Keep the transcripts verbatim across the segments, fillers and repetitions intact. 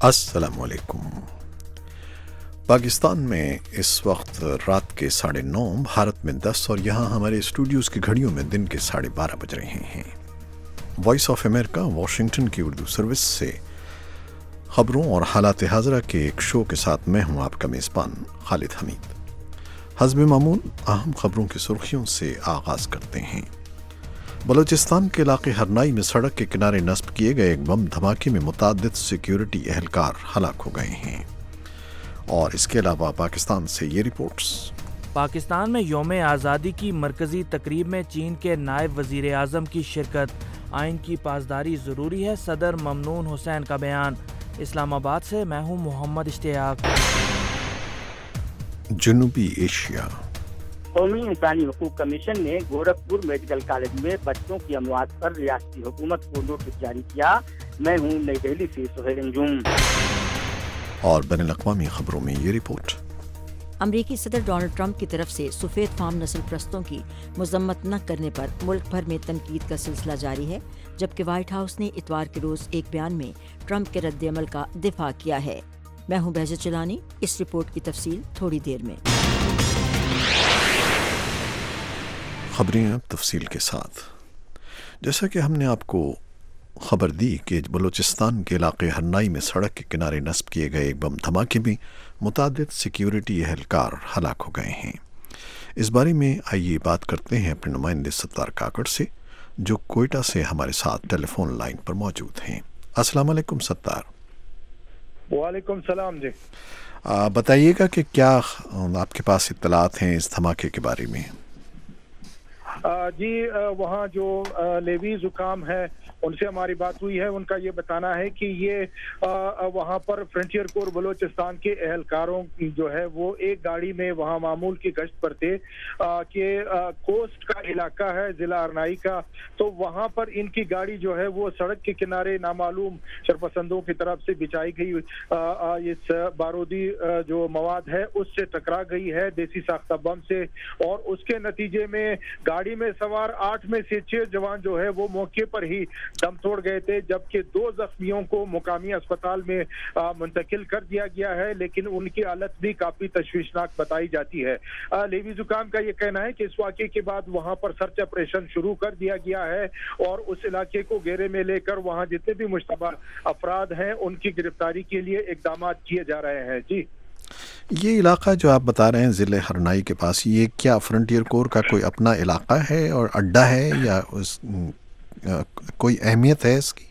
السلام علیکم۔ پاکستان میں اس وقت رات کے ساڑھے نو، بھارت میں دس اور یہاں ہمارے اسٹوڈیوز کی گھڑیوں میں دن کے ساڑھے بارہ بج رہے ہیں۔ وائس آف امریکہ واشنگٹن کی اردو سروس سے خبروں اور حالات حاضرہ کے ایک شو کے ساتھ میں ہوں آپ کا میزبان خالد حمید۔ حسب معمول اہم خبروں کی سرخیوں سے آغاز کرتے ہیں۔ بلوچستان کے علاقے ہرنائی میں سڑک کے کنارے نصب کیے گئے ایک بم دھماکے میں متعدد سیکیورٹی اہلکار ہلاک ہو گئے ہیں، اور اس کے علاوہ پاکستان سے یہ رپورٹس۔ پاکستان میں یوم آزادی کی مرکزی تقریب میں چین کے نائب وزیر اعظم کی شرکت۔ آئین کی پاسداری ضروری ہے، صدر ممنون حسین کا بیان۔ اسلام آباد سے میں ہوں محمد اشتیاق۔ جنوبی ایشیا۔ قومی انسانی حقوق کمیشن نے گورکھپور میڈیکل کالج میں بچوں کی اموات پر ریاستی حکومت کو نوٹس جاری کیا۔ میں ہوں نئی دہلی سے سہیل انجم۔ اور بین الاقوامی خبروں میں یہ رپورٹ۔ امریکی صدر ڈونلڈ ٹرمپ کی طرف سے سفید فام نسل پرستوں کی مذمت نہ کرنے پر ملک بھر میں تنقید کا سلسلہ جاری ہے، جبکہ وائٹ ہاؤس نے اتوار کے روز ایک بیان میں ٹرمپ کے رد عمل کا دفاع کیا ہے۔ میں ہوں بہجت چلانی۔ اس رپورٹ کی تفصیل تھوڑی دیر میں۔ خبریں اب تفصیل کے ساتھ۔ جیسا کہ ہم نے آپ کو خبر دی کہ بلوچستان کے علاقے ہرنائی میں سڑک کے کنارے نصب کیے گئے ایک بم دھماکے میں متعدد سیکیورٹی اہلکار ہلاک ہو گئے ہیں۔ اس بارے میں آئیے بات کرتے ہیں اپنے نمائندے ستار کاکڑ سے، جو کوئٹہ سے ہمارے ساتھ ٹیلی فون لائن پر موجود ہیں۔ السلام علیکم ستار۔ وعلیکم السلام جی۔ آ, بتائیے گا کہ کیا آپ کے پاس اطلاعات ہیں اس دھماکے کے بارے میں؟ جی وہاں جو لیوی زکام ہے ان سے ہماری بات ہوئی ہے، ان کا یہ بتانا ہے کہ یہ وہاں پر فرنٹیئر کور بلوچستان کے اہلکاروں جو ہے وہ ایک گاڑی میں وہاں معمول کی گشت پر تھے کہ کوسٹ کا علاقہ ہے ضلع ہرنائی کا، تو وہاں پر ان کی گاڑی جو ہے وہ سڑک کے کنارے نامعلوم شرپسندوں کی طرف سے بچائی گئی اس بارودی جو مواد ہے اس سے ٹکرا گئی ہے دیسی ساختہ بم سے، اور اس کے نتیجے میں گاڑی میں سوار آٹھ میں سے چھ جوان جو ہے وہ موقع پر ہی دم توڑ گئے تھے، جبکہ دو زخمیوں کو مقامی اسپتال میں منتقل کر دیا گیا ہے، لیکن ان کی حالت بھی کافی تشویشناک بتائی جاتی ہے۔ لیوی زکام کا یہ کہنا ہے کہ اس واقعے کے بعد وہاں پر سرچ آپریشن شروع کر دیا گیا ہے اور اس علاقے کو گھیرے میں لے کر وہاں جتنے بھی مشتبہ افراد ہیں ان کی گرفتاری کے لیے اقدامات کیے جا رہے ہیں۔ جی، یہ علاقہ جو آپ بتا رہے ہیں ضلع ہرنائی کے پاس، یہ کیا فرنٹیئر کور کا کوئی اپنا علاقہ ہے اور اڈا ہے، یا اس کوئی اہمیت ہے اس کی؟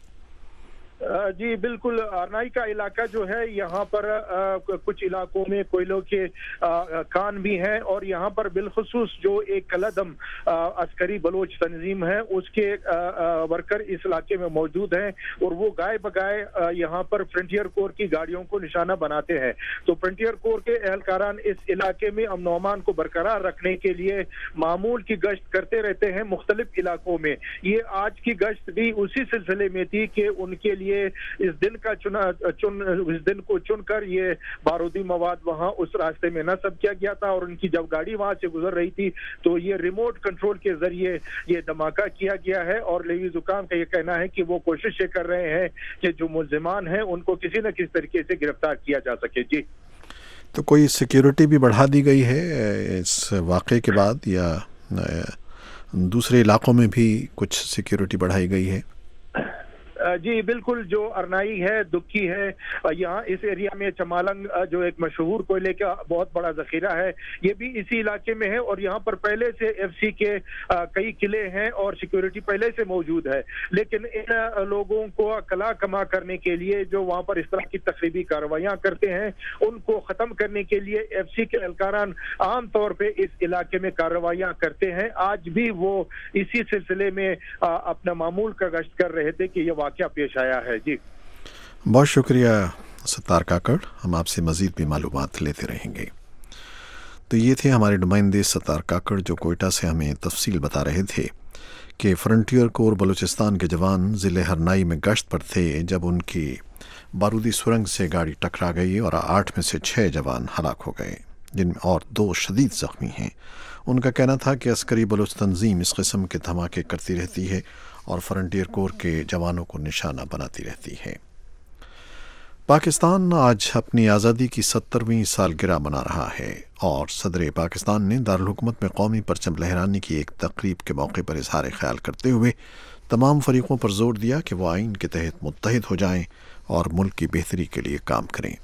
جی بالکل، ہرنائی کا علاقہ جو ہے یہاں پر کچھ علاقوں میں کوئلوں کے کان بھی ہیں، اور یہاں پر بالخصوص جو ایک کلدم عسکری بلوچ تنظیم ہے اس کے ورکر اس علاقے میں موجود ہیں، اور وہ گائے بگائے یہاں پر فرنٹیئر کور کی گاڑیوں کو نشانہ بناتے ہیں۔ تو فرنٹیئر کور کے اہلکاران اس علاقے میں امن و امان کو برقرار رکھنے کے لیے معمول کی گشت کرتے رہتے ہیں مختلف علاقوں میں۔ یہ آج کی گشت بھی اسی سلسلے میں تھی کہ ان کے لیے اس دن کا چنا چن اس دن کو چن کر یہ بارودی مواد وہاں اس راستے میں نصب کیا گیا تھا، اور ان کی جب گاڑی وہاں سے گزر رہی تھی تو یہ ریموٹ کنٹرول کے ذریعے یہ دھماکہ کیا گیا ہے، اور لیوی زکام کا یہ کہنا ہے کہ وہ کوششیں کر رہے ہیں کہ جو ملزمان ہیں ان کو کسی نہ کسی طریقے سے گرفتار کیا جا سکے۔ جی، تو کوئی سیکیورٹی بھی بڑھا دی گئی ہے اس واقعے کے بعد، یا دوسرے علاقوں میں بھی کچھ سیکیورٹی بڑھائی گئی ہے؟ جی بالکل، جو ارنائی ہے، دکی ہے، یہاں اس ایریا میں چمالنگ جو ایک مشہور کوئلے کا بہت بڑا ذخیرہ ہے، یہ بھی اسی علاقے میں ہے، اور یہاں پر پہلے سے ایف سی کے کئی قلعے ہیں اور سیکیورٹی پہلے سے موجود ہے، لیکن ان لوگوں کو کلا کما کرنے کے لیے جو وہاں پر اس طرح کی تخریبی کارروائیاں کرتے ہیں ان کو ختم کرنے کے لیے ایف سی کے اہلکاران عام طور پہ اس علاقے میں کارروائیاں کرتے ہیں۔ آج بھی وہ اسی سلسلے میں اپنا معمول کا گشت کر رہے تھے کہ یہ واقعہ کیا پیش آیا ہے۔ جی بہت شکریہ ستار کاکڑ، ہم آپ سے مزید بھی معلومات لیتے رہیں گے۔ تو یہ تھے ہمارے نمائندے ستار کاکڑ، جو کوئٹہ سے ہمیں تفصیل بتا رہے تھے کہ فرنٹیئر کور بلوچستان کے جوان ضلع ہرنائی میں گشت پر تھے جب ان کی بارودی سرنگ سے گاڑی ٹکرا گئی اور آٹھ میں سے چھ جوان ہلاک ہو گئے، جن میں اور دو شدید زخمی ہیں۔ ان کا کہنا تھا کہ عسکری بلوچ تنظیم اس قسم کے دھماکے کرتی رہتی ہے اور فرنٹیئر کور کے جوانوں کو نشانہ بناتی رہتی ہے۔ پاکستان آج اپنی آزادی کی سترویں سالگرہ منا رہا ہے اور صدر پاکستان نے دارالحکومت میں قومی پرچم لہرانے کی ایک تقریب کے موقع پر اظہار خیال کرتے ہوئے تمام فریقوں پر زور دیا کہ وہ آئین کے تحت متحد ہو جائیں اور ملک کی بہتری کے لیے کام کریں۔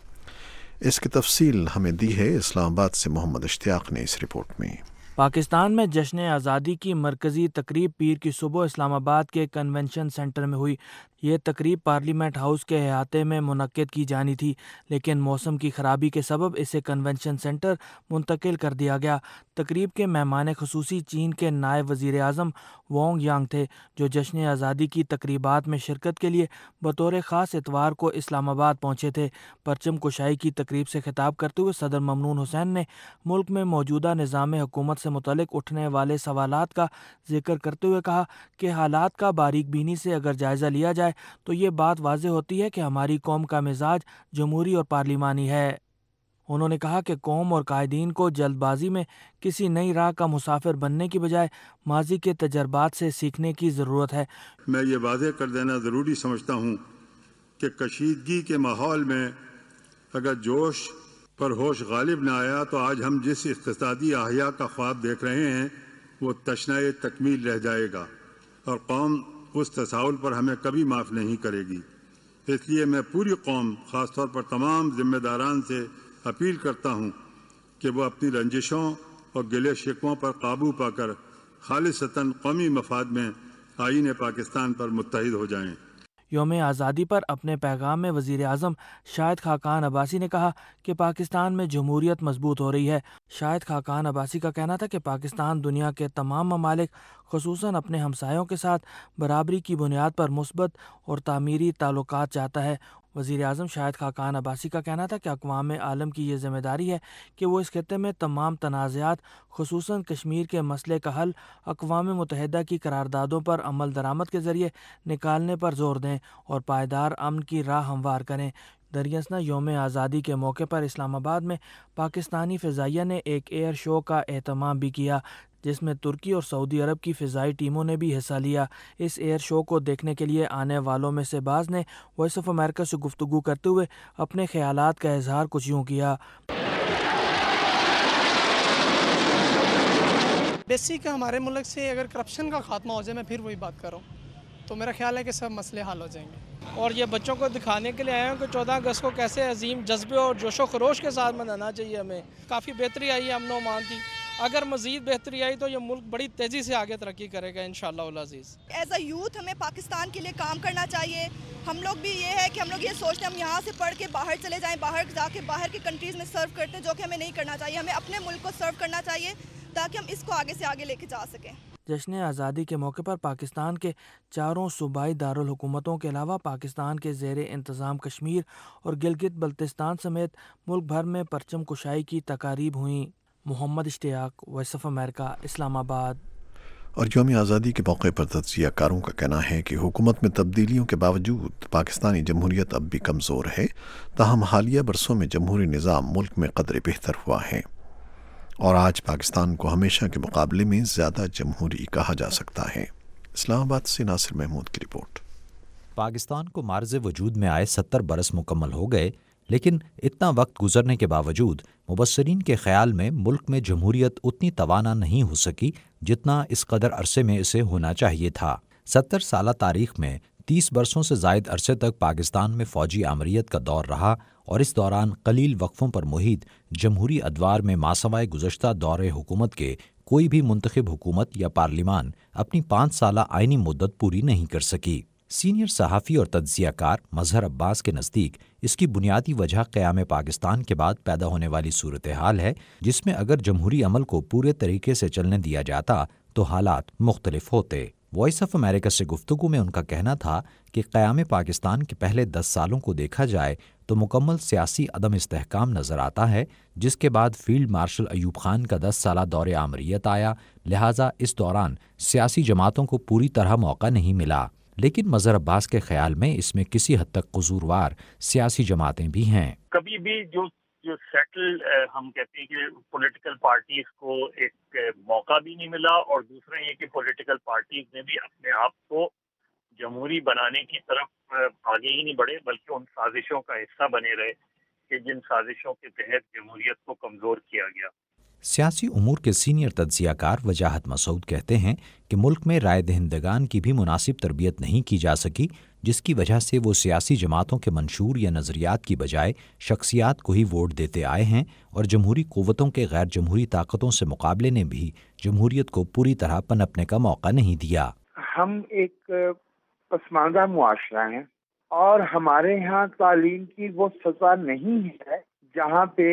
اس کی تفصیل ہمیں دی ہے اسلام آباد سے محمد اشتیاق نے اس رپورٹ میں۔ پاکستان میں جشن آزادی کی مرکزی تقریب پیر کی صبح اسلام آباد کے کنونشن سینٹر میں ہوئی۔ یہ تقریب پارلیمنٹ ہاؤس کے احاطے میں منعقد کی جانی تھی، لیکن موسم کی خرابی کے سبب اسے کنونشن سینٹر منتقل کر دیا گیا۔ تقریب کے مہمان خصوصی چین کے نائب وزیر اعظم وانگ یانگ تھے، جو جشن آزادی کی تقریبات میں شرکت کے لیے بطور خاص اتوار کو اسلام آباد پہنچے تھے۔ پرچم کشائی کی تقریب سے خطاب کرتے ہوئے صدر ممنون حسین نے ملک میں موجودہ نظام حکومت سے متعلق اٹھنے والے سوالات کا ذکر کرتے ہوئے کہا کہ حالات کا باریک بینی سے اگر جائزہ لیا جائے تو یہ بات واضح ہوتی ہے کہ ہماری قوم کا مزاج جمہوری اور پارلیمانی ہے۔ انہوں نے کہا کہ قوم اور قائدین کو جلد بازی میں کسی نئی راہ کا مسافر بننے کی بجائے ماضی کے تجربات سے سیکھنے کی ضرورت ہے۔ میں یہ واضح کر دینا ضروری سمجھتا ہوں کہ کشیدگی کے ماحول میں اگر جوش پر ہوش غالب نہ آیا تو آج ہم جس اقتصادی احیا کا خواب دیکھ رہے ہیں وہ تشنۂ تکمیل رہ جائے گا اور قوم اس تساہل پر ہمیں کبھی معاف نہیں کرے گی۔ اس لیے میں پوری قوم، خاص طور پر تمام ذمہ داران سے اپیل کرتا ہوں کہ وہ اپنی رنجشوں اور گلے شکووں پر قابو پا کر خالصتاً قومی مفاد میں آئین پاکستان پر متحد ہو جائیں۔ یوم آزادی پر اپنے پیغام میں وزیر اعظم شاہد خاقان عباسی نے کہا کہ پاکستان میں جمہوریت مضبوط ہو رہی ہے۔ شاہد خاقان عباسی کا کہنا تھا کہ پاکستان دنیا کے تمام ممالک خصوصاً اپنے ہمسایوں کے ساتھ برابری کی بنیاد پر مثبت اور تعمیری تعلقات چاہتا ہے۔ وزیر اعظم شاہد خاقان عباسی کا کہنا تھا کہ اقوام عالم کی یہ ذمہ داری ہے کہ وہ اس خطے میں تمام تنازعات خصوصاً کشمیر کے مسئلے کا حل اقوام متحدہ کی قراردادوں پر عمل درآمد کے ذریعے نکالنے پر زور دیں اور پائیدار امن کی راہ ہموار کریں۔ دریاسنا یوم آزادی کے موقع پر اسلام آباد میں پاکستانی فضائیہ نے ایک ایئر شو کا اہتمام بھی کیا، جس میں ترکی اور سعودی عرب کی فضائی ٹیموں نے بھی حصہ لیا۔ اس ایئر شو کو دیکھنے کے لیے آنے والوں میں سے بعض نے وائس آف امریکہ سے گفتگو کرتے ہوئے اپنے خیالات کا اظہار کچھ یوں کیا۔ بیسک ہمارے ملک سے اگر کرپشن کا خاتمہ ہو جائے، میں پھر وہی بات کر رہا ہوں، تو میرا خیال ہے کہ سب مسئلے حل ہو جائیں گے۔ اور یہ بچوں کو دکھانے کے لیے آئے ہوں کہ چودہ اگست کو کیسے عظیم جذبے اور جوش و خروش کے ساتھ منانا چاہیے۔ ہمیں کافی بہتری آئی ہے امن و امان کی، اگر مزید بہتری آئی تو یہ ملک بڑی تیزی سے آگے ترقی کرے گا انشاءاللہ العزیز۔ ایز اے یوتھ ہمیں پاکستان کے لیے کام کرنا چاہیے۔ ہم لوگ بھی یہ ہے کہ ہم لوگ یہ سوچتے ہیں ہم یہاں سے پڑھ کے باہر چلے جائیں، باہر جا کے باہر کے کنٹریز میں سرو کرتے ہیں، جو کہ ہمیں نہیں کرنا چاہیے۔ ہمیں اپنے ملک کو سرو کرنا چاہیے تاکہ ہم اس کو آگے سے آگے لے کے جا سکیں۔ جشن آزادی کے موقع پر پاکستان کے چاروں صوبائی دارالحکومتوں کے علاوہ پاکستان کے زیر انتظام کشمیر اور گلگت بلتستان سمیت ملک بھر میں پرچم کشائی کی تقاریب ہوئیں۔ محمد اشتیاق، voice of America, Islamabad. اور یوم آزادی کے موقع پر تجزیہ کاروں کا کہنا ہے کہ حکومت میں تبدیلیوں کے باوجود پاکستانی جمہوریت اب بھی کمزور ہے، تاہم حالیہ برسوں میں جمہوری نظام ملک میں قدرے بہتر ہوا ہے اور آج پاکستان کو ہمیشہ کے مقابلے میں زیادہ جمہوری کہا جا سکتا ہے۔ اسلام آباد سے ناصر محمود کی رپورٹ۔ پاکستان کو معرض وجود میں آئے ستر برس مکمل ہو گئے، لیکن اتنا وقت گزرنے کے باوجود مبصرین کے خیال میں ملک میں جمہوریت اتنی توانا نہیں ہو سکی جتنا اس قدر عرصے میں اسے ہونا چاہیے تھا۔ ستر سالہ تاریخ میں تیس برسوں سے زائد عرصے تک پاکستان میں فوجی آمریت کا دور رہا اور اس دوران قلیل وقفوں پر محیط جمہوری ادوار میں ماسوائے گزشتہ دور حکومت کے کوئی بھی منتخب حکومت یا پارلیمان اپنی پانچ سالہ آئینی مدت پوری نہیں کر سکی۔ سینئر صحافی اور تجزیہ کار مظہر عباس کے نزدیک اس کی بنیادی وجہ قیام پاکستان کے بعد پیدا ہونے والی صورتحال ہے، جس میں اگر جمہوری عمل کو پورے طریقے سے چلنے دیا جاتا تو حالات مختلف ہوتے۔ وائس آف امریکہ سے گفتگو میں ان کا کہنا تھا کہ قیام پاکستان کے پہلے دس سالوں کو دیکھا جائے تو مکمل سیاسی عدم استحکام نظر آتا ہے، جس کے بعد فیلڈ مارشل ایوب خان کا دس سالہ دور آمریت آیا، لہٰذا اس دوران سیاسی جماعتوں کو پوری طرح موقع نہیں ملا۔ لیکن مظہر عباس کے خیال میں اس میں کسی حد تک قصوروار سیاسی جماعتیں بھی ہیں۔ کبھی بھی جو جو سیٹل ہم کہتے ہیں کہ پولیٹیکل پارٹیز کو ایک موقع بھی نہیں ملا، اور دوسرا یہ کہ پولیٹیکل پارٹیز نے بھی اپنے آپ کو جمہوری بنانے کی طرف آگے ہی نہیں بڑھے بلکہ ان سازشوں کا حصہ بنے رہے کہ جن سازشوں کے تحت جمہوریت کو کمزور کیا گیا۔ سیاسی امور کے سینئر تجزیہ کار وجاہت مسعود کہتے ہیں کہ ملک میں رائے دہندگان کی بھی مناسب تربیت نہیں کی جا سکی، جس کی وجہ سے وہ سیاسی جماعتوں کے منشور یا نظریات کی بجائے شخصیات کو ہی ووٹ دیتے آئے ہیں، اور جمہوری قوتوں کے غیر جمہوری طاقتوں سے مقابلے نے بھی جمہوریت کو پوری طرح پنپنے کا موقع نہیں دیا۔ ہم ایک پسماندہ معاشرہ ہیں اور ہمارے ہاں تعلیم کی وہ فضا نہیں ہے جہاں پہ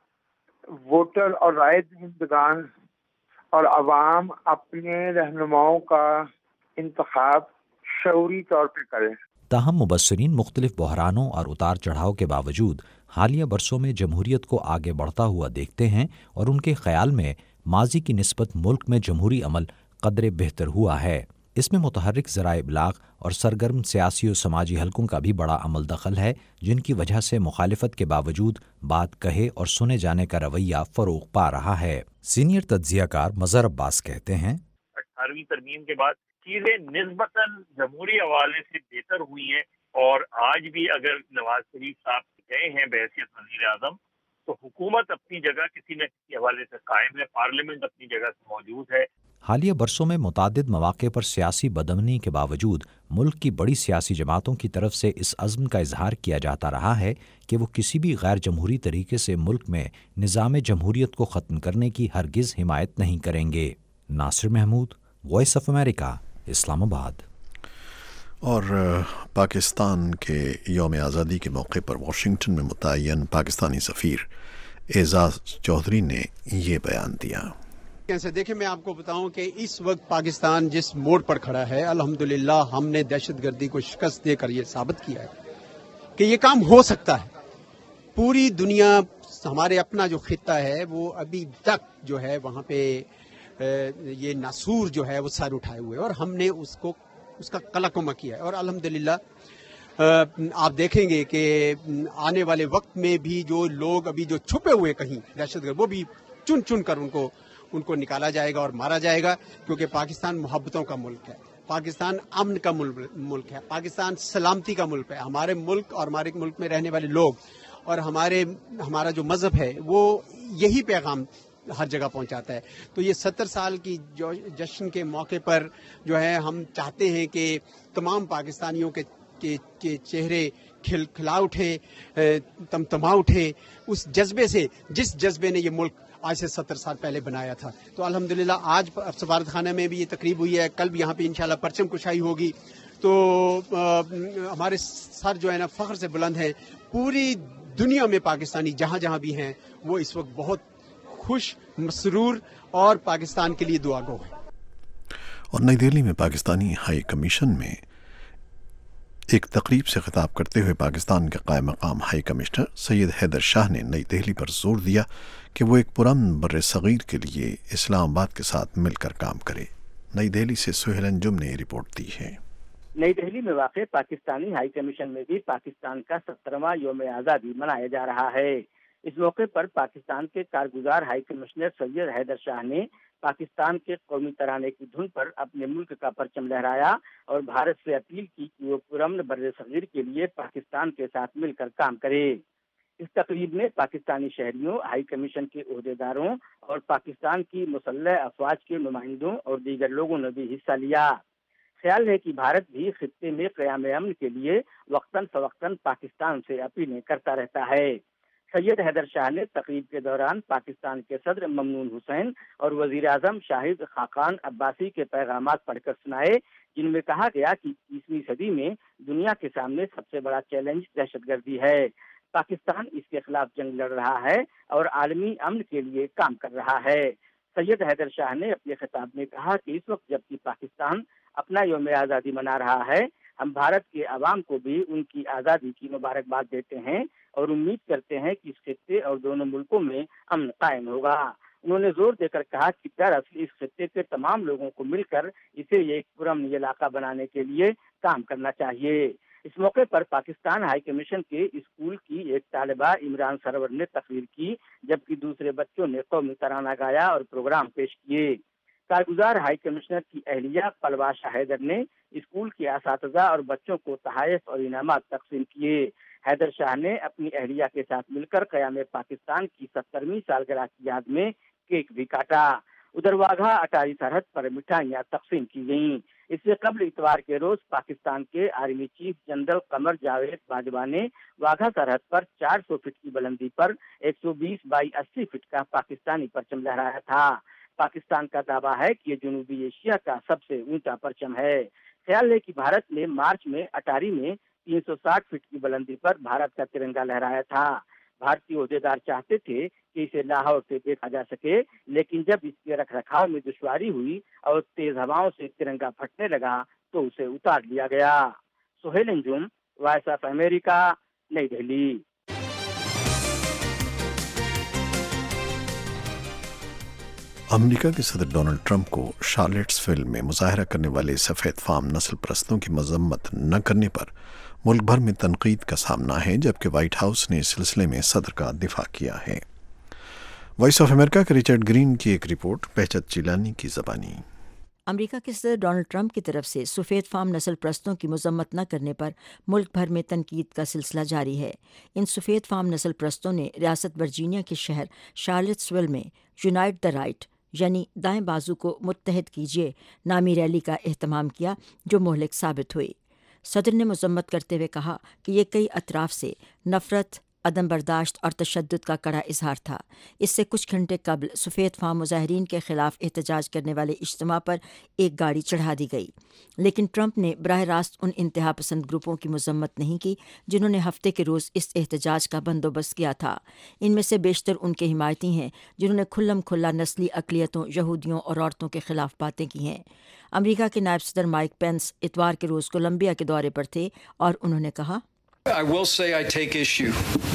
ووٹر اور رائے دہندگان اور عوام اپنے رہنماؤں کا انتخاب شعوری طور پہ کریں۔ تاہم مبصرین مختلف بحرانوں اور اتار چڑھاؤ کے باوجود حالیہ برسوں میں جمہوریت کو آگے بڑھتا ہوا دیکھتے ہیں، اور ان کے خیال میں ماضی کی نسبت ملک میں جمہوری عمل قدرے بہتر ہوا ہے۔ اس میں متحرک ذرائع ابلاغ اور سرگرم سیاسی و سماجی حلقوں کا بھی بڑا عمل دخل ہے، جن کی وجہ سے مخالفت کے باوجود بات کہے اور سنے جانے کا رویہ فروغ پا رہا ہے۔ سینئر تجزیہ کار مظہر عباس کہتے ہیں، اٹھارہویں ترمیم کے بعد چیزیں نسبتاً جمہوری حوالے سے بہتر ہوئی ہیں، اور آج بھی اگر نواز شریف صاحب گئے ہیں بحیثیت وزیر اعظم تو حکومت اپنی جگہ کسی نہ کسی حوالے سے قائم ہے، پارلیمنٹ اپنی جگہ سے موجود ہے۔ حالیہ برسوں میں متعدد مواقع پر سیاسی بدامنی کے باوجود ملک کی بڑی سیاسی جماعتوں کی طرف سے اس عزم کا اظہار کیا جاتا رہا ہے کہ وہ کسی بھی غیر جمہوری طریقے سے ملک میں نظام جمہوریت کو ختم کرنے کی ہرگز حمایت نہیں کریں گے۔ Nasir Mahmood, Voice of America, Islamabad. اور پاکستان کے یوم آزادی کے موقع پر واشنگٹن میں متعین پاکستانی سفیر اعزاز چودھری نے یہ بیان دیا۔ کیسے دیکھیں، میں آپ کو بتاؤں کہ اس وقت پاکستان جس موڑ پر کھڑا ہے، الحمدللہ ہم نے دہشت گردی کو شکست دے کر یہ ثابت کیا ہے کہ یہ کام ہو سکتا ہے۔ پوری دنیا، ہمارے اپنا جو خطہ ہے وہ ابھی تک جو ہے وہاں پہ یہ ناسور جو ہے وہ سر اٹھائے ہوئے، اور ہم نے اس کو اس کا قلقمہ کیا ہے، اور الحمدللہ آپ دیکھیں گے کہ آنے والے وقت میں بھی جو لوگ ابھی جو چھپے ہوئے کہیں دہشت گرد، وہ بھی چن چن کر ان کو ان کو نکالا جائے گا اور مارا جائے گا، کیونکہ پاکستان محبتوں کا ملک ہے، پاکستان امن کا ملک ہے، پاکستان سلامتی کا ملک ہے۔ ہمارے ملک اور ہمارے ملک میں رہنے والے لوگ اور ہمارے ہمارا جو مذہب ہے وہ یہی پیغام ہر جگہ پہنچاتا ہے۔ تو یہ ستر سال کی جو جشن کے موقع پر جو ہے ہم چاہتے ہیں کہ تمام پاکستانیوں کے کے چہرے کھل کھلا اٹھے، تمتما اٹھے اس جذبے سے جس جذبے نے یہ ملک آج سے ستر سال پہلے بنایا تھا۔ تو الحمدللہ آج سفارت خانہ میں بھی یہ تقریب ہوئی ہے، کل بھی یہاں پہ انشاءاللہ پرچم کشائی ہوگی۔ تو ہمارے سر جو ہے نا فخر سے بلند ہیں، پوری دنیا میں پاکستانی جہاں جہاں بھی ہیں وہ اس وقت بہت خوش، مسرور اور پاکستان کے لیے دعا گو ہیں۔ اور نئی دہلی میں پاکستانی ہائی کمیشن میں ایک تقریب سے خطاب کرتے ہوئے پاکستان کے قائم مقام ہائی کمشنر سید حیدر شاہ نے نئی دہلی پر زور دیا کہ وہ ایک پرامن بر صغیر کے لیے اسلام آباد کے ساتھ مل کر کام کرے۔ نئی دہلی سے سہیل انجم نے رپورٹ دی ہے۔ نئی دہلی میں واقع پاکستانی ہائی کمیشن میں بھی پاکستان کا سترواں یوم آزادی منایا جا رہا ہے۔ اس موقع پر پاکستان کے کارگزار ہائی کمشنر سید حیدر شاہ نے پاکستان کے قومی ترانے کی دھن پر اپنے ملک کا پرچم لہرایا اور بھارت سے اپیل کی کہ وہ پرامن بر صغیر کے لیے پاکستان کے ساتھ مل کر کام کرے۔ اس تقریب میں پاکستانی شہریوں، ہائی کمیشن کے عہدیداروں اور پاکستان کی مسلح افواج کے نمائندوں اور دیگر لوگوں نے بھی حصہ لیا۔ خیال ہے کہ بھارت بھی خطے میں قیام امن کے لیے وقتاً فوقتاً پاکستان سے اپیلیں کرتا رہتا ہے۔ سید حیدر شاہ نے تقریب کے دوران پاکستان کے صدر ممنون حسین اور وزیر اعظم شاہد خاقان عباسی کے پیغامات پڑھ کر سنائے، جن میں کہا گیا کہ اکیسویں صدی میں دنیا کے سامنے سب سے بڑا چیلنج دہشت گردی ہے۔ پاکستان اس کے خلاف جنگ لڑ رہا ہے اور عالمی امن کے لیے کام کر رہا ہے۔ سید حیدر شاہ نے اپنے خطاب میں کہا کہ اس وقت جبکہ پاکستان اپنا یوم آزادی منا رہا ہے، ہم بھارت کے عوام کو بھی ان کی آزادی کی مبارکباد دیتے ہیں اور امید کرتے ہیں کہ اس خطے اور دونوں ملکوں میں امن قائم ہوگا۔ انہوں نے زور دے کر کہا کہ دراصل اس خطے کے تمام لوگوں کو مل کر اسے ایک پرامن علاقہ بنانے کے لیے کام کرنا چاہیے۔ اس موقع پر پاکستان ہائی کمیشن کے اسکول کی ایک طالبہ عمران سرور نے تقریر کی، جبکہ دوسرے بچوں نے قومی ترانہ گایا اور پروگرام پیش کیے۔ کارگزار ہائی کمشنر کی اہلیہ پلواشا حیدر نے اسکول کے اساتذہ اور بچوں کو تحائف اور انعامات تقسیم کیے۔ حیدر شاہ نے اپنی اہلیہ کے ساتھ مل کر قیام پاکستان کی سترویں سالگرہ کی یاد میں کیک بھی کاٹا۔ ادھر واگھا اٹاری سرحد پر مٹھائیاں تقسیم کی گئیں۔ اس سے قبل اتوار کے روز پاکستان کے army chief general Qamar Javed Bajwa نے واگھا سرحد پر چار سو فٹ کی بلندی پر ایک سو بیس بائی اسی فٹ کا پاکستانی پرچم لہرایا تھا۔ پاکستان کا دعویٰ ہے کہ یہ جنوبی ایشیا کا سب سے اونچا پرچم ہے۔ خیال ہے کہ بھارت نے مارچ میں اٹاری میں تین سو ساٹھ فٹ کی بلندی پر بھارت کا ترنگا لہرایا تھا۔ بھارتی عہدیدار چاہتے تھے کہ اسے لاہور سے دیکھا جا سکے، لیکن جب اس کے رکھ رکھاؤ میں دشواری ہوئی اور تیز ہواؤں سے ترنگا پھٹنے لگا تو اسے اتار لیا گیا۔ Sohail Anjum, Voice of America, نئی دہلی۔ امریکہ کے صدر ڈونلڈ ٹرمپ کو شارلٹسویل میں مظاہرہ کرنے والے سفید فام نسل پرستوں کی مذمت نہ کرنے پر ملک بھر میں تنقید کا سامنا ہے، جبکہ وائٹ ہاؤس نے اس سلسلے میں صدر کا دفاع کیا ہے۔ وائس آف امریکہ کے رچرڈ گرین کی ایک رپورٹ، بہجت جیلانی کی زبانی۔ امریکہ کے صدر ڈونلڈ ٹرمپ کی طرف سے سفید فام نسل پرستوں کی مذمت نہ کرنے پر ملک بھر میں تنقید کا سلسلہ جاری ہے۔ ان سفید فام نسل پرستوں نے ریاست ورجینیا کے شہر شارلٹسویل میں یونائٹ دا رائٹ یعنی دائیں بازو کو متحد کیجیے نامی ریلی کا اہتمام کیا، جو مہلک ثابت ہوئی۔ صدر نے مذمت کرتے ہوئے کہا کہ یہ کئی اطراف سے نفرت، عدم برداشت اور تشدد کا کڑا اظہار تھا۔ اس سے کچھ گھنٹے قبل سفید فام مظاہرین کے خلاف احتجاج کرنے والے اجتماع پر ایک گاڑی چڑھا دی گئی، لیکن ٹرمپ نے براہ راست ان انتہا پسند گروپوں کی مذمت نہیں کی جنہوں نے ہفتے کے روز اس احتجاج کا بندوبست کیا تھا۔ ان میں سے بیشتر ان کے حمایتی ہیں جنہوں نے کھلم کھلا نسلی اقلیتوں، یہودیوں اور عورتوں کے خلاف باتیں کی ہیں۔ امریکہ کے نائب صدر مائک پینس اتوار کے روز کولمبیا کے دورے پر تھے اور انہوں نے کہا، I will say I take issue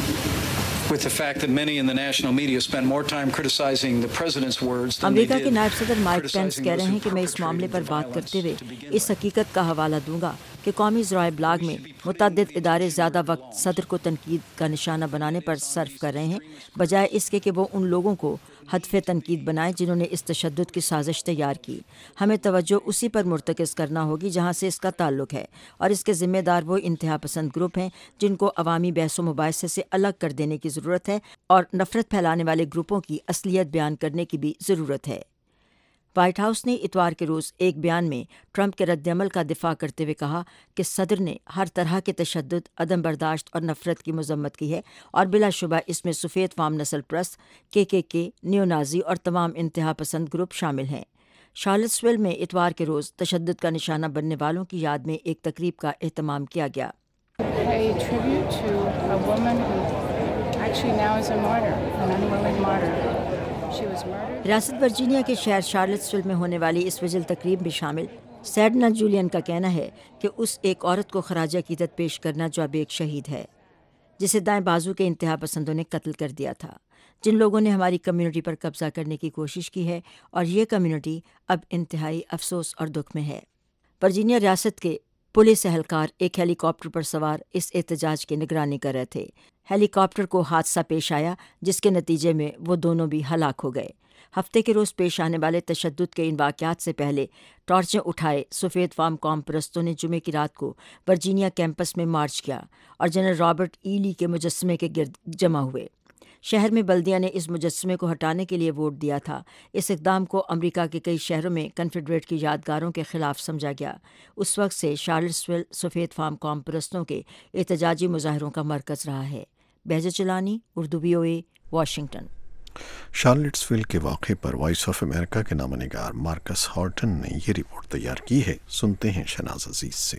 with the fact that many in the national media spend more time criticizing the president's words than they America did کے نائب صدر مائک پینس کہہ رہے ہیں کہ میں اس criticizing معاملے پر those who بات کرتے ہوئے perpetrated the اس حقیقت کا حوالہ دوں گا کہ قومی ذرائع ابلاغ میں متعدد ادارے زیادہ وقت صدر کو تنقید کا نشانہ بنانے پر صرف کر رہے ہیں، بجائے اس کے کہ وہ ان لوگوں کو ہدف تنقید بنائیں جنہوں نے اس تشدد کی سازش تیار کی۔ ہمیں توجہ اسی پر مرتکز کرنا ہوگی جہاں سے اس کا تعلق ہے، اور اس کے ذمہ دار وہ انتہا پسند گروپ ہیں جن کو عوامی بحث و مباحثے سے الگ کر دینے کی ضرورت ہے اور نفرت پھیلانے والے گروپوں کی اصلیت بیان کرنے کی بھی ضرورت ہے۔ وائٹ ہاؤس نے اتوار کے روز ایک بیان میں ٹرمپ کے رد عمل کا دفاع کرتے ہوئے کہا کہ صدر نے ہر طرح کے تشدد، عدم برداشت اور نفرت کی مذمت کی ہے اور بلا شبہ اس میں سفید فام نسل پرست، کے کے کے، نیو نازی اور تمام انتہا پسند گروپ شامل ہیں۔ شارلٹسویل میں اتوار کے روز تشدد کا نشانہ بننے والوں کی یاد میں ایک تقریب کا اہتمام کیا گیا۔ Pay tribute to a woman who actually now is a martyr, an unwilling martyr. She was murdered. ریاست ورجینیا کے شہر شارلٹسویل میں ہونے والی اس وجل تقریب میں شامل سیڈنا جولین کا کہنا ہے کہ اس ایک عورت کو خراج عقیدت پیش کرنا جو اب ایک شہید ہے، جسے دائیں بازو کے انتہا پسندوں نے قتل کر دیا تھا، جن لوگوں نے ہماری کمیونٹی پر قبضہ کرنے کی کوشش کی ہے، اور یہ کمیونٹی اب انتہائی افسوس اور دکھ میں ہے۔ ورجینیا ریاست کے پولیس اہلکار ایک ہیلی کاپٹر پر سوار اس احتجاج کی نگرانی کر رہے تھے۔ ہیلی کاپٹر کو حادثہ پیش آیا جس کے نتیجے میں وہ دونوں بھی ہلاک ہو گئے۔ ہفتے کے روز پیش آنے والے تشدد کے ان واقعات سے پہلے ٹارچیں اٹھائے سفید فام قوم پرستوں نے جمعے کی رات کو ورجینیا کیمپس میں مارچ کیا اور جنرل رابرٹ ای لی کے مجسمے کے گرد جمع ہوئے۔ شہر میں بلدیہ نے اس مجسمے کو ہٹانے کے لیے ووٹ دیا تھا۔ اس اقدام کو امریکہ کے کئی شہروں میں کنفیڈریٹ کی یادگاروں کے خلاف سمجھا گیا۔ اس وقت سے شارلٹسویل سفید فام قوم پرستوں کے احتجاجی مظاہروں کا مرکز رہا ہے۔ Behjat Jilani, Urdu V O A, Washington. Charlottesville کے واقعے پر وائس آف امریکہ کے نامہ نگار مارکس ہارٹن نے یہ رپورٹ تیار کی ہے۔ سنتے ہیں شناز عزیز سے۔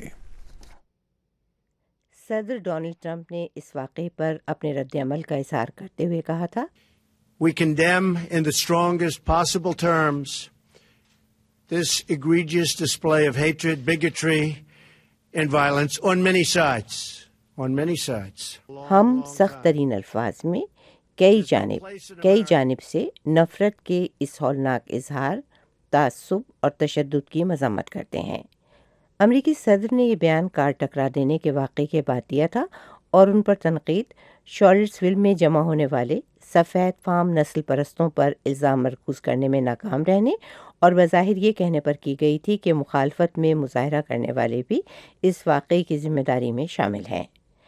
صدر ڈونلڈ ٹرمپ نے اس واقعے پر اپنے رد عمل کا اظہار کرتے ہوئے کہا تھا، We condemn in the strongest possible terms this egregious display of hatred, bigotry and violence on many sides. On many sides. ہم سخت ترین الفاظ میں کئی جانب کئی جانب سے نفرت کے اس ہولناک اظہار، تعصب اور تشدد کی مذمت کرتے ہیں۔ امریکی صدر نے یہ بیان کار ٹکرا دینے کے واقعے کے بعد دیا تھا اور ان پر تنقید شارلٹسویل میں جمع ہونے والے سفید فام نسل پرستوں پر الزام مرکوز کرنے میں ناکام رہنے اور بظاہر یہ کہنے پر کی گئی تھی کہ مخالفت میں مظاہرہ کرنے والے بھی اس واقعے کی ذمہ داری میں شامل ہیں۔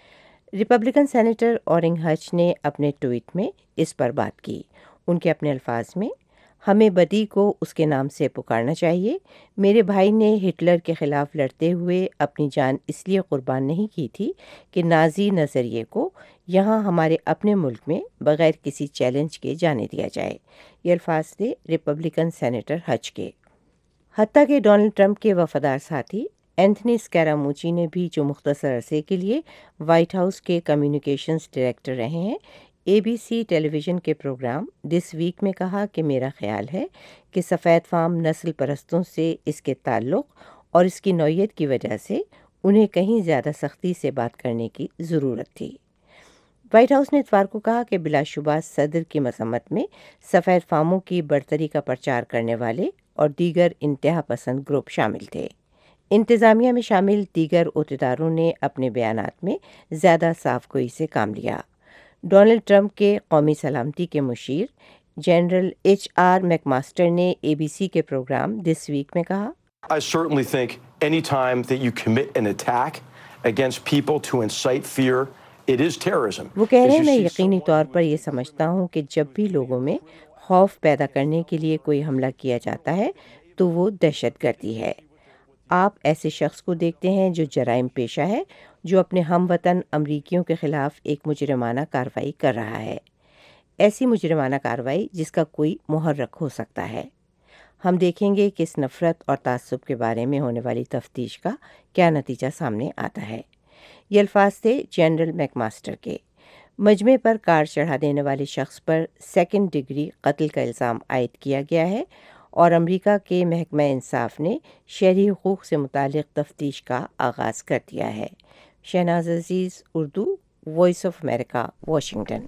ریپبلکن سینیٹر اورنگ ہچ نے اپنے ٹویٹ میں اس پر بات کی۔ ان کے اپنے الفاظ میں، ہمیں بدی کو اس کے نام سے پکارنا چاہیے۔ میرے بھائی نے ہٹلر کے خلاف لڑتے ہوئے اپنی جان اس لیے قربان نہیں کی تھی کہ نازی نظریے کو یہاں ہمارے اپنے ملک میں بغیر کسی چیلنج کے جانے دیا جائے۔ یہ الفاظ تھے ریپبلکن سینیٹر ہچ کے۔ حتیٰ کہ ڈونلڈ ٹرمپ کے وفادار ساتھی اینتھنی اسکیراموچی نے بھی، جو مختصر عرصے کے لیے وائٹ ہاؤس کے کمیونیکیشنز ڈائریکٹر رہے ہیں، A B C television کے پروگرام دس ویک میں کہا کہ میرا خیال ہے کہ سفید فام نسل پرستوں سے اس کے تعلق اور اس کی نوعیت کی وجہ سے انہیں کہیں زیادہ سختی سے بات کرنے کی ضرورت تھی۔ وائٹ ہاؤس نے اتوار کو کہا کہ بلا شبہ صدر کی مذمت میں سفید فاموں کی برتری کا پرچار کرنے والے اور دیگر انتہا پسند گروپ شامل تھے۔ انتظامیہ میں شامل دیگر عہدیداروں نے اپنے بیانات میں زیادہ صاف گوئی سے کام لیا۔ ڈونلڈ ٹرمپ کے قومی سلامتی کے مشیر general H R McMaster نے اے بی سی کے پروگرام دس ویک میں کہا، I certainly think any time that you commit an attack against people to incite fear, it is terrorism. وہ کہہ رہے ہیں، میں یقینی طور پر یہ سمجھتا ہوں کہ جب بھی لوگوں میں خوف پیدا کرنے کے لیے کوئی حملہ کیا جاتا ہے تو وہ دہشت گردی ہے۔ آپ ایسے شخص کو دیکھتے ہیں جو جرائم پیشہ ہے، جو اپنے ہم وطن امریکیوں کے خلاف ایک مجرمانہ کارروائی کر رہا ہے، ایسی مجرمانہ کارروائی جس کا کوئی محرک ہو سکتا ہے۔ ہم دیکھیں گے کہ اس نفرت اور تعصب کے بارے میں ہونے والی تفتیش کا کیا نتیجہ سامنے آتا ہے۔ یہ الفاظ تھے جنرل میک ماسٹر کے۔ مجمع پر کار چڑھا دینے والے شخص پر سیکنڈ ڈگری قتل کا الزام عائد کیا گیا ہے اور امریکہ کے محکمہ انصاف نے شہری حقوق سے متعلق تفتیش کا آغاز کر دیا ہے۔ Shahnaz Aziz, Urdu, Voice of America, Washington.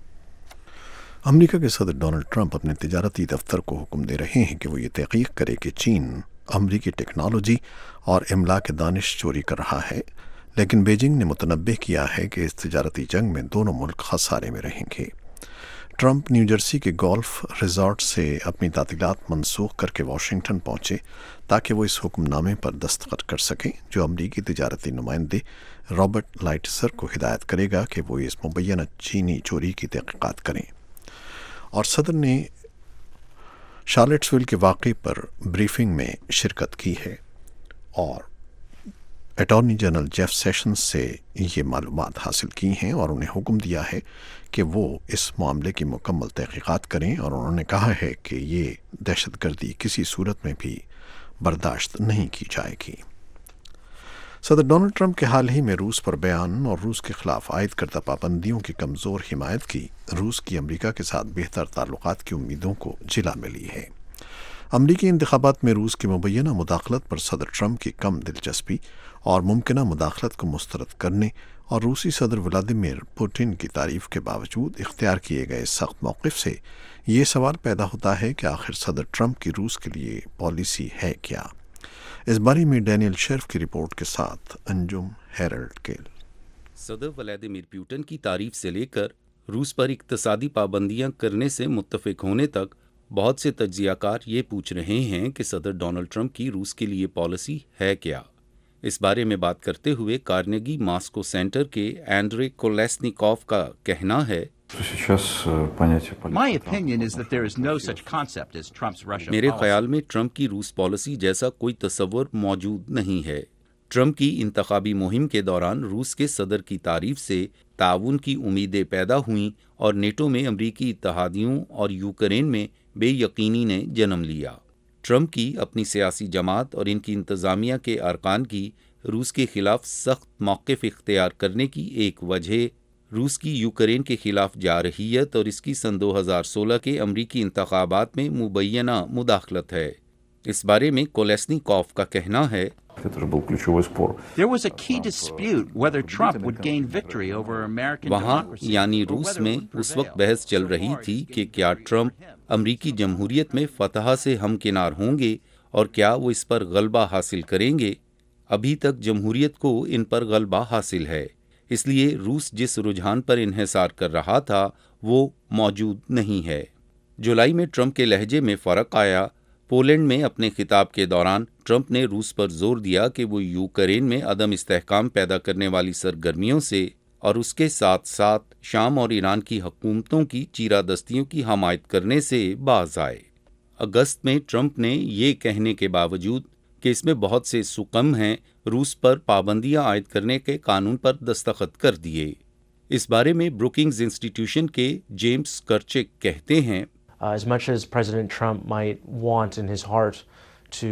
America کے صدر ڈونلڈ ٹرمپ اپنے تجارتی دفتر کو حکم دے رہے ہیں کہ وہ یہ تحقیق کرے کہ چین امریکی ٹیکنالوجی اور املاک دانش چوری کر رہا ہے، لیکن بیجنگ نے متنبہ کیا ہے کہ اس تجارتی جنگ میں دونوں ملک خسارے میں رہیں گے۔ ٹرمپ نیو جرسی کے گولف ریزارٹ سے اپنی تعطیلات منسوخ کر کے واشنگٹن پہنچے تاکہ وہ اس حکم نامے پر دستخط کر سکیں جو امریکی تجارتی نمائندے رابرٹ لائٹزر کو ہدایت کرے گا کہ وہ اس مبینہ چینی چوری کی تحقیقات کریں۔ اور صدر نے شارلٹسویل کے واقعے پر بریفنگ میں شرکت کی ہے اور اٹارنی جنرل جیف سیشنز سے یہ معلومات حاصل کی ہیں اور انہیں حکم دیا ہے کہ وہ اس معاملے کی مکمل تحقیقات کریں، اور انہوں نے کہا ہے کہ یہ دہشت گردی کسی صورت میں بھی برداشت نہیں کی جائے گی۔ صدر ڈونلڈ ٹرمپ کے حال ہی میں روس پر بیان اور روس کے خلاف عائد کردہ پابندیوں کی کمزور حمایت کی روس کی امریکہ کے ساتھ بہتر تعلقات کی امیدوں کو جلا ملی ہے۔ امریکی انتخابات میں روس کی مبینہ مداخلت پر صدر ٹرمپ کی کم دلچسپی اور ممکنہ مداخلت کو مسترد کرنے اور روسی صدر ولادیمیر پوٹن کی تعریف کے باوجود اختیار کیے گئے سخت موقف سے یہ سوال پیدا ہوتا ہے کہ آخر صدر ٹرمپ کی روس کے لیے پالیسی ہے کیا۔ اس بارے میں ڈینیل شرف کی رپورٹ کے ساتھ انجم ہیرلڈ کیل۔ صدر ولادیمیر پوٹن کی تعریف سے لے کر روس پر اقتصادی پابندیاں کرنے سے متفق ہونے تک بہت سے تجزیہ کار یہ پوچھ رہے ہیں کہ صدر ڈونلڈ ٹرمپ کی روس کے لیے پالیسی ہے کیا۔ اس بارے میں بات کرتے ہوئے کارنیگی ماسکو سینٹر کے اینڈرے کولیسنیکوف کا کہنا ہے، میرے خیال میں ٹرمپ کی روس پالیسی جیسا کوئی تصور موجود نہیں ہے۔ ٹرمپ کی انتخابی مہم کے دوران روس کے صدر کی تعریف سے تعاون کی امیدیں پیدا ہوئیں اور نیٹو میں امریکی اتحادیوں اور یوکرین میں بے یقینی نے جنم لیا۔ ٹرمپ کی اپنی سیاسی جماعت اور ان کی انتظامیہ کے ارکان کی روس کے خلاف سخت موقف اختیار کرنے کی ایک وجہ روس کی یوکرین کے خلاف جارحیت اور اس کی سن دو ہزار سولہ کے امریکی انتخابات میں مبینہ مداخلت ہے۔ اس بارے میں کولیسنیکوف کا کہنا ہے، وہاں یعنی روس میں اس وقت بحث چل رہی تھی کہ کیا ٹرمپ امریکی جمہوریت میں فتح سے ہمکنار ہوں گے اور کیا وہ اس پر غلبہ حاصل کریں گے۔ ابھی تک جمہوریت کو ان پر غلبہ حاصل ہے، اس لیے روس جس رجحان پر انحصار کر رہا تھا وہ موجود نہیں ہے۔ جولائی میں ٹرمپ کے لہجے میں فرق آیا۔ پولینڈ میں اپنے خطاب کے دوران ٹرمپ نے روس پر زور دیا کہ وہ یوکرین میں عدم استحکام پیدا کرنے والی سرگرمیوں سے اور اس کے ساتھ ساتھ شام اور ایران کی حکومتوں کی چیرادستیوں کی حمایت کرنے سے باز آئے۔ اگست میں ٹرمپ نے یہ کہنے کے باوجود کہ اس میں بہت سے سکم ہیں، روس پر پابندیاں عائد کرنے کے قانون پر دستخط کر دیے۔ اس بارے میں بروکنگز انسٹیٹیوشن کے جیمز کرچک کہتے ہیں، As much as President Trump might want in his heart to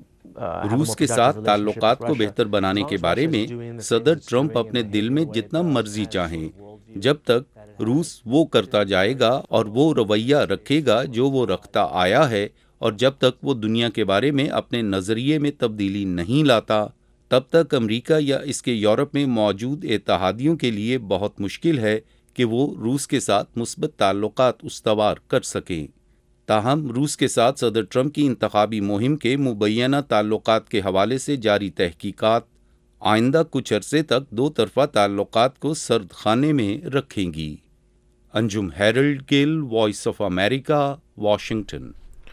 روس کے ساتھ تعلقات کو بہتر بنانے کے بارے میں صدر ٹرمپ اپنے دل میں جتنا مرضی چاہیں، جب تک روس وہ کرتا جائے گا اور وہ رویہ رکھے گا جو وہ رکھتا آیا ہے، اور جب تک وہ دنیا کے بارے میں اپنے نظریے میں تبدیلی نہیں لاتا، تب تک امریکہ یا اس کے یورپ میں موجود اتحادیوں کے لیے بہت مشکل ہے کہ وہ روس کے ساتھ مثبت تعلقات استوار کر سکیں۔ تاہم روس کے ساتھ صدر ٹرمپ کی انتخابی مہم کے مبینہ تعلقات کے حوالے سے جاری تحقیقات آئندہ کچھ عرصے تک دو طرفہ تعلقات کو سرد خانے میں رکھیں گی۔ Anjum Harold Gill, Voice of America, Washington.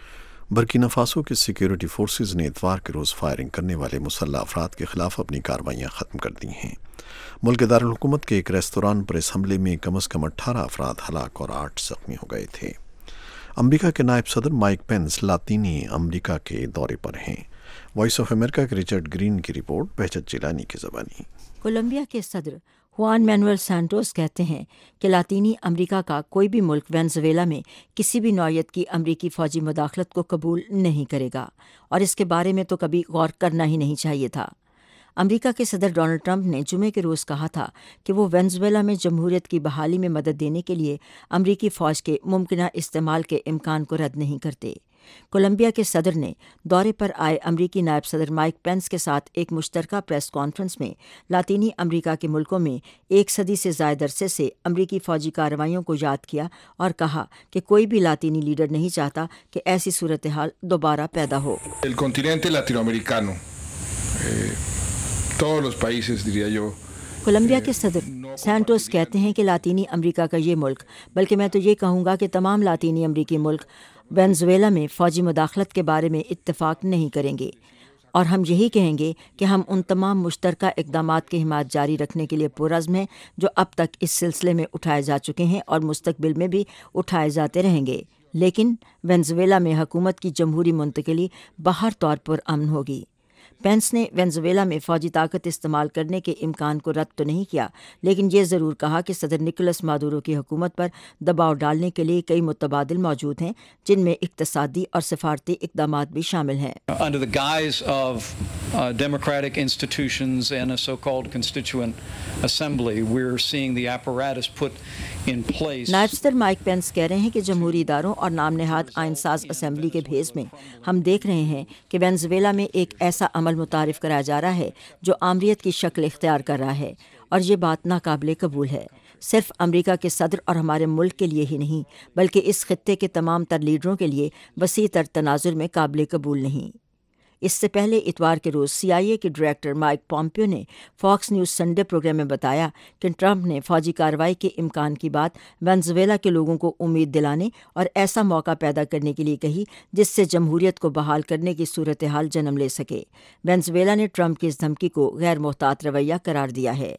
Burkina Faso کے سیکیورٹی فورسز نے اتوار کے روز فائرنگ کرنے والے مسلح افراد کے خلاف اپنی کارروائیاں ختم کر دی ہیں۔ ملک کے دارالحکومت کے ایک ریستوران پر اس حملے میں کم از کم اٹھارہ افراد ہلاک اور آٹھ زخمی ہو گئے تھے۔ امریکہ کے نائب صدر مائک پینس لاطینی امریکہ کے دورے پر ہیں۔ وائس آف امریکہ کے ریچرڈ گرین کی رپورٹ، بہجت جیلانی کی زبانی۔ کولمبیا کے صدر خوان مینوئل سانٹوس کہتے ہیں کہ لاطینی امریکہ کا کوئی بھی ملک وینزویلا میں کسی بھی نوعیت کی امریکی فوجی مداخلت کو قبول نہیں کرے گا، اور اس کے بارے میں تو کبھی غور کرنا ہی نہیں چاہیے تھا۔ امریکہ کے صدر ڈونلڈ ٹرمپ نے جمعے کے روز کہا تھا کہ وہ وینزویلا میں جمہوریت کی بحالی میں مدد دینے کے لیے امریکی فوج کے ممکنہ استعمال کے امکان کو رد نہیں کرتے۔ کولمبیا کے صدر نے دورے پر آئے امریکی نائب صدر مائک پینس کے ساتھ ایک مشترکہ پریس کانفرنس میں لاطینی امریکہ کے ملکوں میں ایک صدی سے زائد عرصے سے امریکی فوجی کارروائیوں کو یاد کیا اور کہا کہ کوئی بھی لاطینی لیڈر نہیں چاہتا کہ ایسی صورتحال دوبارہ پیدا ہو۔ El continente latinoamericano, eh, todos los países, diría yo. Colombia کے صدر سانٹوس کہتے ہیں کہ لاطینی امریکہ کا یہ ملک، بلکہ میں تو یہ کہوں گا کہ تمام لاطینی امریکی ملک وینزویلا میں فوجی مداخلت کے بارے میں اتفاق نہیں کریں گے، اور ہم یہی کہیں گے کہ ہم ان تمام مشترکہ اقدامات کی حمایت جاری رکھنے کے لیے پرعزم ہیں جو اب تک اس سلسلے میں اٹھائے جا چکے ہیں اور مستقبل میں بھی اٹھائے جاتے رہیں گے، لیکن وینزویلا میں حکومت کی جمہوری منتقلی باہر طور پر امن ہوگی۔ پینس نے وینزویلا میں فوجی طاقت استعمال کرنے کے امکان کو رد تو نہیں کیا، لیکن یہ ضرور کہا کہ صدر نکولس مادورو کی حکومت پر دباؤ ڈالنے کے لیے کئی متبادل موجود ہیں، جن میں اقتصادی اور سفارتی اقدامات بھی شامل ہیں۔ Under the guise of uh, democratic institutions and a so-called constituent assembly, we're seeing the apparatus put in place. نائب صدر مائک پینس کہہ رہے ہیں کہ جمہوری اداروں اور نام نہاد آئین ساز اسمبلی کے بھیس میں ہم دیکھ رہے ہیں کہ وینزویلا میں ایک ایسا عمل متعارف کرایا جا رہا ہے جو آمریت کی شکل اختیار کر رہا ہے، اور یہ بات ناقابل قبول ہے، صرف امریکہ کے صدر اور ہمارے ملک کے لیے ہی نہیں بلکہ اس خطے کے تمام تر لیڈروں کے لیے وسیع تر تناظر میں قابل قبول نہیں۔ اس سے پہلے اتوار کے روز سی آئی اے کے ڈائریکٹر مائک پومپیو نے فاکس نیوز سنڈے پروگرام میں بتایا کہ ٹرمپ نے فوجی کارروائی کے امکان کی بات وینزویلا کے لوگوں کو امید دلانے اور ایسا موقع پیدا کرنے کے لیے کہی جس سے جمہوریت کو بحال کرنے کی صورتحال جنم لے سکے۔ وینزویلا نے ٹرمپ کی اس دھمکی کو غیر محتاط رویہ قرار دیا ہے۔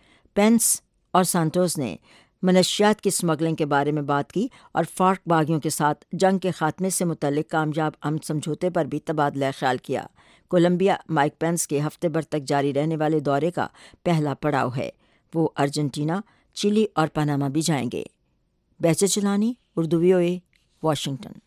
پینس اور سانٹوس نے منشیات کی اسمگلنگ کے بارے میں بات کی اور فارک باغیوں کے ساتھ جنگ کے خاتمے سے متعلق کامیاب امن سمجھوتے پر بھی تبادلہ خیال کیا۔ کولمبیا مائک پینس کے ہفتے بھر تک جاری رہنے والے دورے کا پہلا پڑاؤ ہے۔ وہ ارجنٹینا، چلی اور پاناما بھی جائیں گے۔ Behjat Jilani, Urdu V O A, Washington.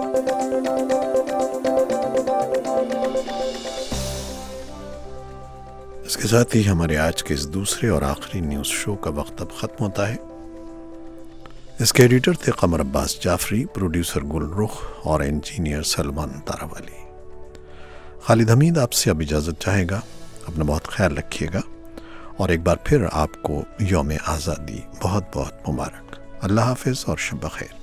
اس کے ساتھ ہی ہمارے آج کے اس دوسرے اور آخری نیوز شو کا وقت اب ختم ہوتا ہے۔ اس کے ایڈیٹر تھے قمر عباس جعفری، پروڈیوسر گل رخ اور انجینئر سلمان تاراوالی۔ خالد حمید آپ سے اب اجازت چاہے گا۔ اپنا بہت خیال رکھیے گا، اور ایک بار پھر آپ کو یوم آزادی بہت بہت مبارک۔ اللہ حافظ اور شب بخیر۔